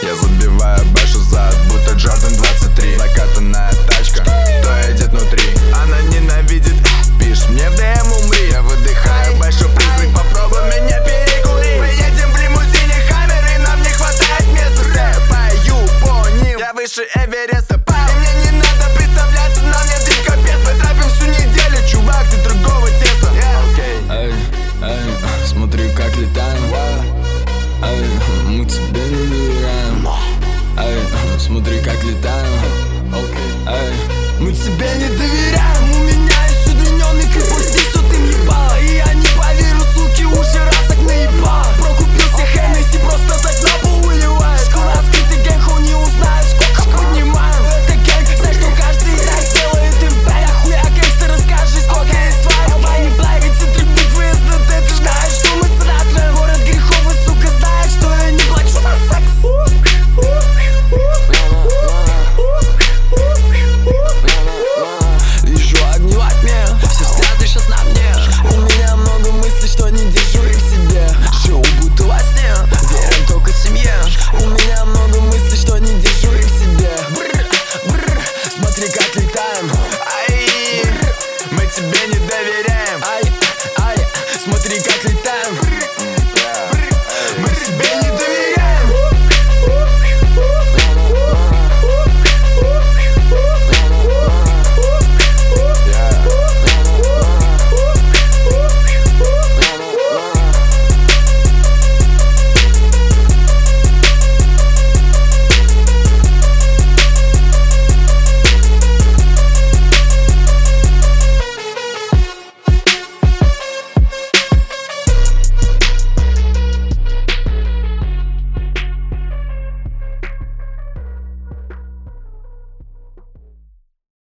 Я забиваю бэшу зад, будто Джордан 23. Закатанная тачка, то едет внутри. Она ненавидит, пишет мне в ДМ умри. Я выдыхаю бэшу, призрак, попробуй меня перекури. Мы едем в лимузине Хаммер, и нам не хватает места. Степаю по ним, я выше Эвереста. И мне не надо представляться, на мне дрифт капец. Мы трапим всю неделю, чувак, ты другого теста. Эй, эй, смотри, как летаем. Эй, мы тебе не доверяем. Эй, смотри, как летаем. Эй, мы тебе не